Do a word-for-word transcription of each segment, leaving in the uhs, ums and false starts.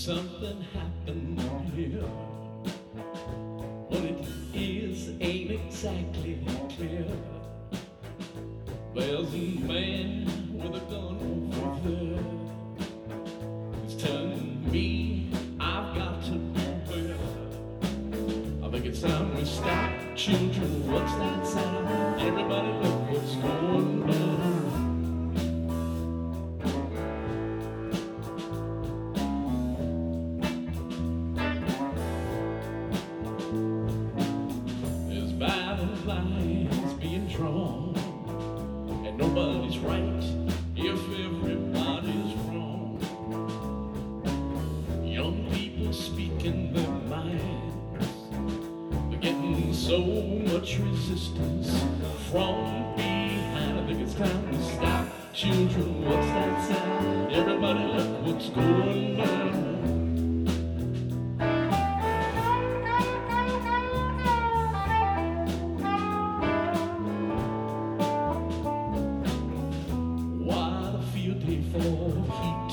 Something happened here. What it is ain't exactly clear. There's a man with a gun over there. He's telling me I've got to beware. I think it's time we stop. Children, what's that sound? Everybody look what's going down. Lines being drawn, and nobody's right if everybody's wrong. Young people speaking their minds, they're getting so much resistance from behind. I think it's time to stop. Children, what's that sound? Everybody look what's going on. For heat,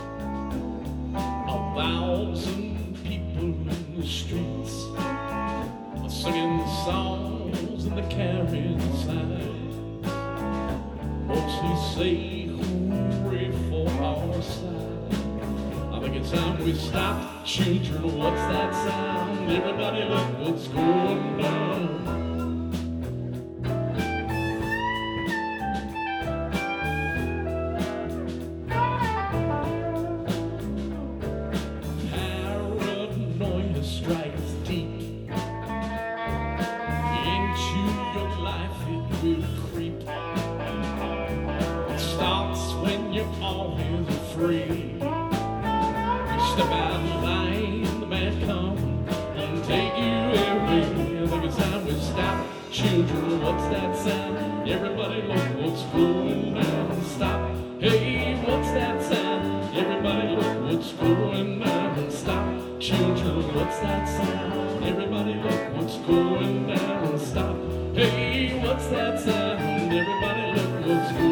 a thousand people in the streets are singing songs and they're carrying signs, mostly say hooray for our side. I think it's time we stop. Children, what's that sound? Everybody look what's going down. Strikes deep into your life, it will creep. It starts when you're always afraid. You step out of line, the man comes and take you away. I think it's time we stop. Children, what's that sound? Everybody look what's going down. Stop. Hey, what's that sound? Everybody look what's going down. Stop. Children, what's that sound? Everybody look what's going down. Stop. Hey, what's that sound? Everybody look what's going down.